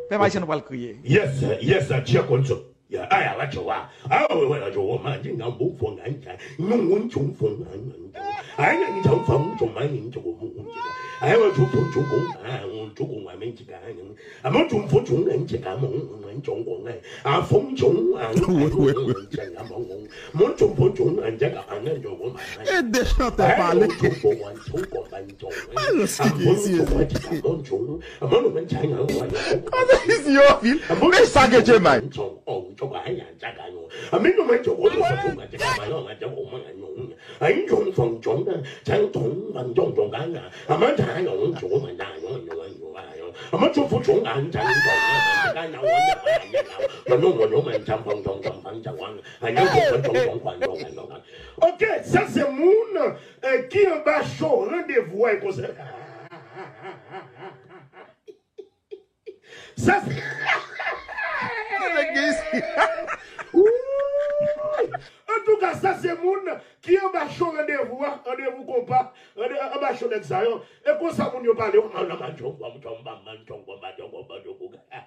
Père Maïchen, nous va le crier. Yes, Chia Konso. Ya, aya, la chowa. Ah, ouais, la chowa, man, j'ai un beau fond, un chat. Non, on chou fond, I ain't so fond, so my into a moon. I will do for Choco, on Choco, my main chicken. I'm not too for Chung and Chicken, and Chong, I phone Chung, and Moncho for Chung and Jack, and your woman. Et des chanteurs parler. Mas não sei dizer. I'm not even China. Isso eu ouvi. Nem sabe que é mais. I mean, no matter what you want to my own, I don't want to know. I ain't going from John, Chang Tong, and John Dongana. I'm not tired of John and I know. I'm not for John and Chang Tong. I know one. No one, and Chang Tong Tong Tong. I know what. Ok, ça c'est Moon qui en bas chaud, rendez-vous avec vous. Ça c'est. En tout cas, ça c'est Moon qui en bas chaud, rendez-vous compas, en bas chaud d'examen. Et quand ça, on y parle, on a un